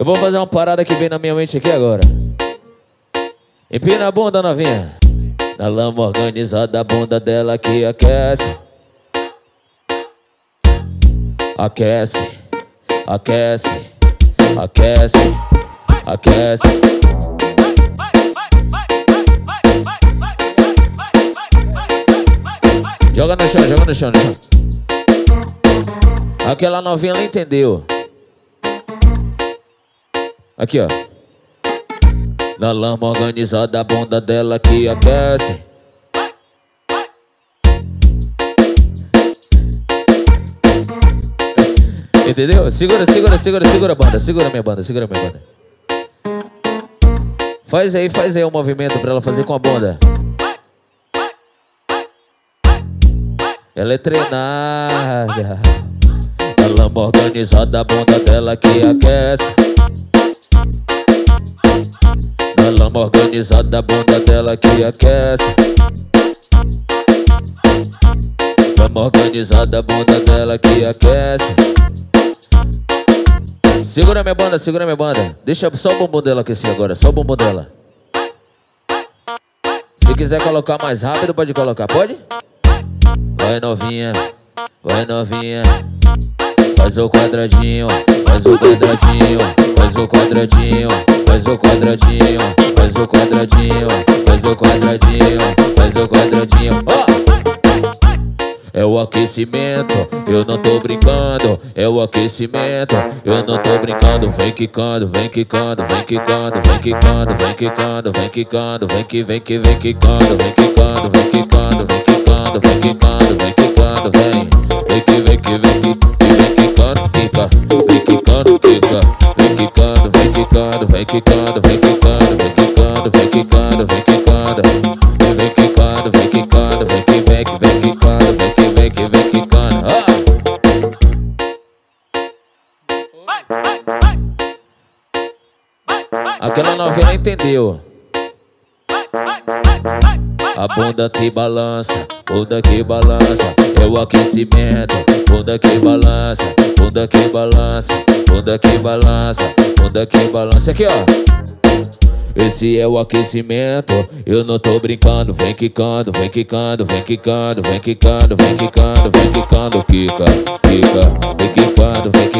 Eu vou fazer uma parada que vem na minha mente aqui agora. Empina a bunda, novinha. Na lama organizada, a bunda dela que aquece. Aquece, aquece, aquece, aquece. Joga no chão, joga no chão, no chão. Aquela novinha ela entendeu. Aqui, ó. Na lama organizada, a bunda dela que aquece. Entendeu? Segura, segura, segura, segura a banda. Segura minha banda, segura minha banda. Faz aí o movimento pra ela fazer com a bunda. Ela é treinada. Na lama organizada, a bunda dela que aquece. Na lama organizada, a bunda dela que aquece. Lama organizada, a bunda dela que aquece. Segura minha banda, segura minha banda. Deixa só o bumbum dela aquecer agora, só o bumbum dela. Se quiser colocar mais rápido, pode colocar, pode? Vai novinha, vai novinha. Faz o quadradinho, faz o quadradinho, faz o quadradinho, faz o quadradinho, faz o quadradinho, faz o quadradinho, faz o quadradinho. É o aquecimento, eu não tô brincando. É o aquecimento, eu não tô brincando. Vem quicando, vem quicando, vem quicando, vem quicando, vem quicando, vem quicando, vem que vem que vem quicando, vem quicando, vem quicando, vem quicando, vem quicando, vem quicando, vem que vem que vem que vem quicando, quica, vem quicando, quica, vem quicando, vem quicando, vem quicando, vem quicando, vem quicando, vem quicando, vem quicando, vem quicando, vem quicando, vem que vem quicando, vem que vem quicando. Aquela novinha entendeu. A bunda que balança, bunda que balança. É o aquecimento, bunda que balança, bunda que balança, bunda que balança, bunda que balança. Aqui, ó. Esse é o aquecimento, eu não tô brincando. Vem quicando, vem quicando, vem quicando, vem quicando, vem quicando, vem quicando, quica, quica, vem quicando, vem quicando.